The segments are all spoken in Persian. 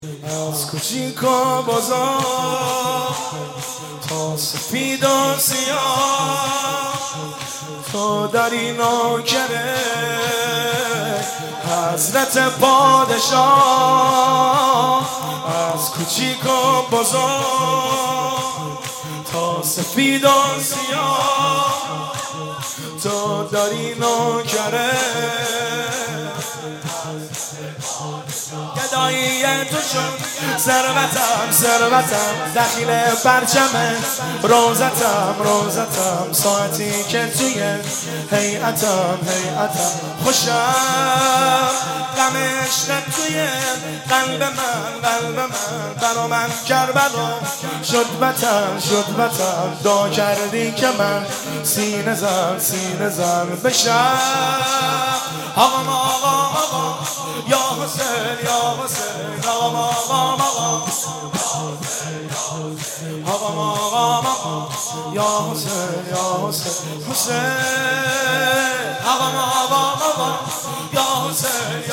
از کوچیک و بزرگ تا سفید و سیاه تو داری نوکره حضرت پادشاه. از کوچیک و بزرگ تا سفید و سیاه تو داری نوکره گدایی تو شد ثروتم دخیل پرچمه روزتم ساعتی که توی هیئتم خوشم غم عشقت توی قلب من برا من کربلا شد وطن دعا کردی که من سینه زن بشم. آقا یا حسین آقا یا حسین آقا یا حسین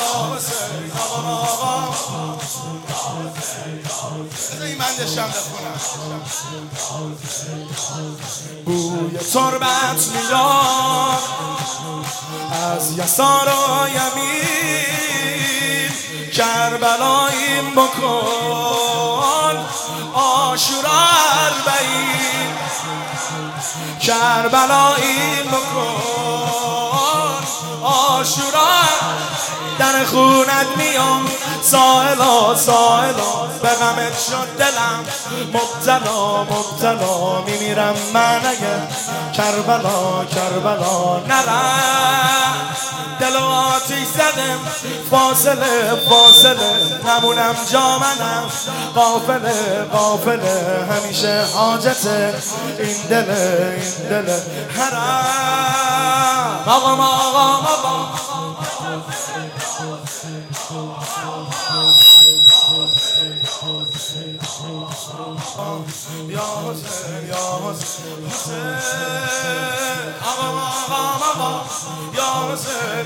این من دشتم بخونم. بوی تربت میاد از یسار و یمین کربلاییم بکن عاشورا اربعین کربلاییم بکن عاشورا در خونت میام سائلا به غمت شد دلم مبتلا میمیرم من اگه کربلا نرم دل و آتیش زدم فاصله نمونم جا منم قافله همیشه حاجت این دل حرم. آقا یا حسین آقا یا حسین